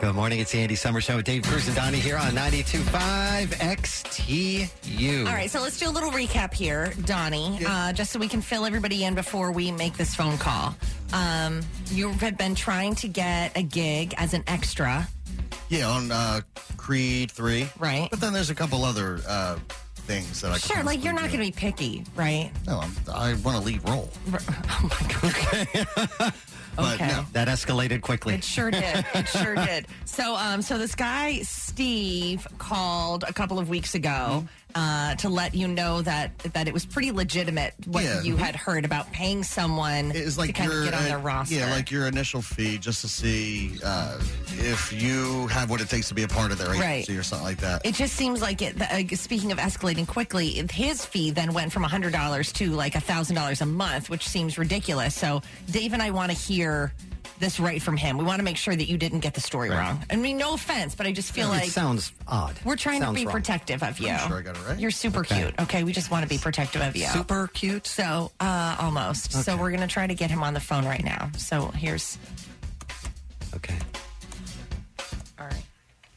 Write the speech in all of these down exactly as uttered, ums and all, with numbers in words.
Good morning. It's the Andy Summer Show with Dave Cruz and Donnie here on ninety-two point five X T U. All right, so let's do a little recap here, Donnie, yeah. uh, just so we can fill everybody in before we make this phone call. Um, you have been trying to get a gig as an extra. Yeah, on uh, Creed three. Right. But then there's a couple other uh, things that I Sure, like you're not going to be picky, right? No, I'm, I want a lead role. Oh, my God. Okay. But okay. No. That escalated quickly. It sure did. It sure did. So, um, so this guy, Steve, called a couple of weeks ago uh, to let you know that that it was pretty legitimate what yeah. you had heard about paying someone like to kind your, of get on their uh, roster. Yeah, like your initial fee just to see uh, if you have what it takes to be a part of their agency right. or something like that. It just seems like, it. Uh, speaking of escalating quickly, his fee then went from one hundred dollars to like one thousand dollars a month, which seems ridiculous. So Dave and I want to hear this right from him. We want to make sure that you didn't get the story right. wrong. I mean, no offense, but I just feel it like... It sounds odd. We're trying sounds to be wrong. protective of you. I'm sure I got it right. You're super okay. cute, okay? We just want to be protective of you. Super cute? So, uh, almost. Okay. So we're going to try to get him on the phone right now. So here's... Okay. All right.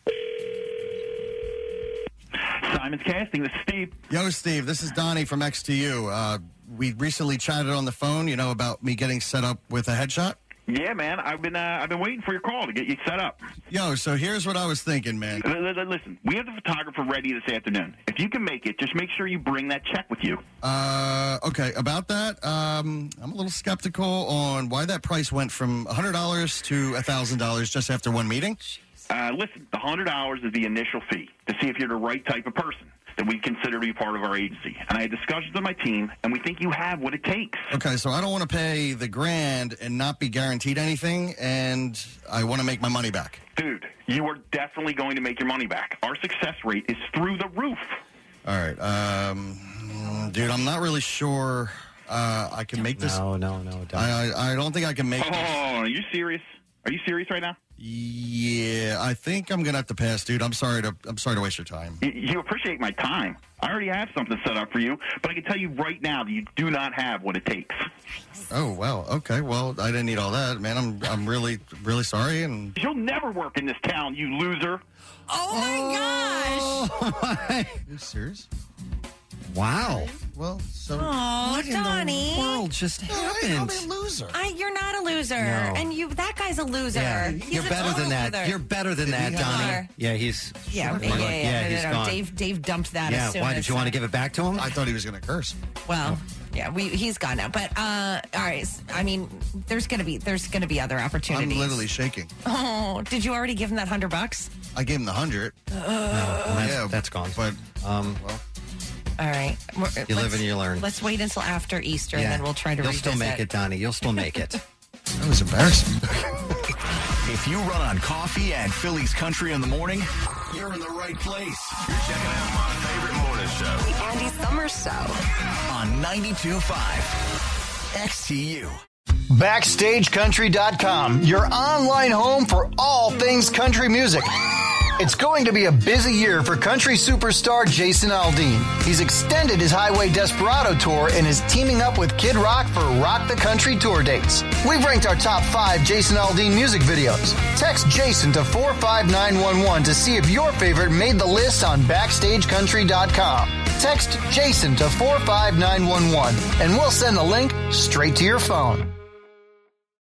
Simon's Casting. This is Steve. Yo, Steve, this is Donnie from X T U. Uh, we recently chatted on the phone, you know, about me getting set up with a headshot. Yeah, man. I've been uh, I've been waiting for your call to get you set up. Yo, so here's what I was thinking, man. L- l- listen, we have the photographer ready this afternoon. If you can make it, just make sure you bring that check with you. Uh, okay, about that, um, I'm a little skeptical on why that price went from one hundred dollars to one thousand dollars just after one meeting. Uh, listen, the one hundred dollars is the initial fee to see if you're the right type of person that we consider to be part of our agency. And I had discussions with my team, and we think you have what it takes. Okay, so I don't want to pay the grand and not be guaranteed anything, and I want to make my money back. Dude, you are definitely going to make your money back. Our success rate is through the roof. All right, um, dude, I'm not really sure uh, I can make this. No, no, no. Don't. I, I I don't think I can make Oh, this. are you serious? Are you serious right now? Yeah, I think I'm gonna have to pass, dude. I'm sorry to I'm sorry to waste your time. You, you appreciate my time. I already have something set up for you, but I can tell you right now that you do not have what it takes. Oh well, okay. Well, I didn't need all that, man. I'm I'm really really sorry, and You'll never work in this town, you loser. Oh, my gosh! gosh! Are you serious? Wow. Well, so Oh, What in Donnie. the world just happened? I'm a loser. I, you're not a loser. No. And you that guy's a loser. Yeah, He's you're a better total than that. loser. You're better than Did that, he have- Donnie. Sure. Yeah, he's. Yeah, Sure. yeah, yeah. yeah. Yeah, no, he's no, no. gone. Dave, Dave dumped that Yeah, as soon why as... did you want to give it back to him? I thought he was gonna curse. Well, yeah, we he's gone now. But uh, all right, I mean, there's gonna be there's gonna be other opportunities. I'm literally shaking. Oh, did you already give him that hundred bucks? I gave him the hundred. No, that's, yeah, that's gone. But Um, well, All right, We're- You live let's- and you learn. Let's wait until after Easter, yeah. and then we'll try to. You'll revisit. still make it, Donnie. You'll still make it. that was embarrassing. If you run on coffee and Philly's country in the morning, you're in the right place. You're checking out my favorite morning show. The Andy Summers Show. On ninety-two point five X T U. Backstage Country dot com, your online home for all things country music. It's going to be a busy year for country superstar Jason Aldean. He's extended his Highway Desperado tour and is teaming up with Kid Rock for Rock the Country tour dates. We've ranked our top five Jason Aldean music videos. Text Jason to four five nine one one to see if your favorite made the list on Backstage Country dot com. Text Jason to four five nine one one and we'll send the link straight to your phone.